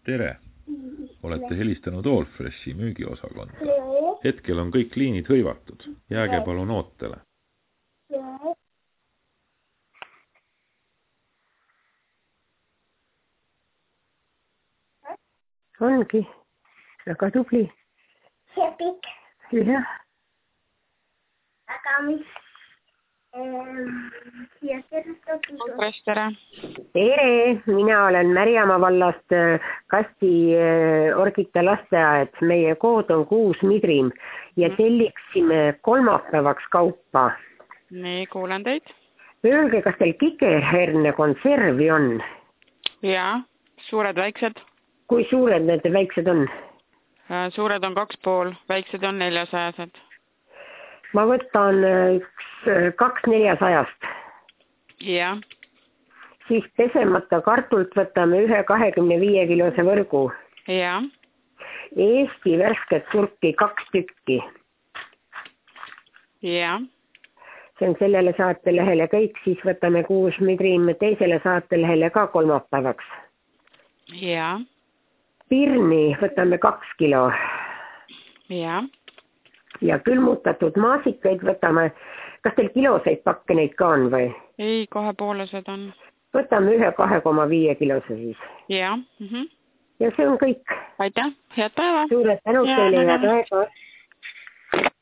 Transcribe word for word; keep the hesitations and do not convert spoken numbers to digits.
Tere! Olete helistanud Allfreshi müügiosakonda. Hetkel on kõik liinid hõivatud. Jääge palun ootele. Ongi. Väga tubli. See pikk. Jah. Aga mis... Ja Allfresh, tere! Tere! Mina olen Märjamaa vallast Kasti Orgita lasteaed. Meie kood on kuus Midrim ja telliksime kolmapäevaks kaupa. Nii, kuulen teid. Öelge, kas teil kikerherne konservi on? Jaa, suured väiksed. Kui suured need väiksed on? Suured on kaks pool, väiksed on neljasajased. Ma võtan üks, kaks neljasajast. Jah. Siis pesemata kartult võtame ühe kahekümne viie kilose võrgu. Jah. Eesti värsket turki kaks tükki. Jah. See on sellele saatelehele kõik, siis võtame kuus Midrim teisele saatelehele ka kolmapäevaks. Jah. Pirni võtame kaks kilo. Jah. Ja külmutatud maasikaid võtame, kas teil kiloseid pakke neid ka on või? Ei, kahepoolesed on. Võtame ühe kahe koma viie kilose siis. Jah. Mhm. Ja see on kõik. Aitäh, head päeva. Suured tänud teile ja päeva.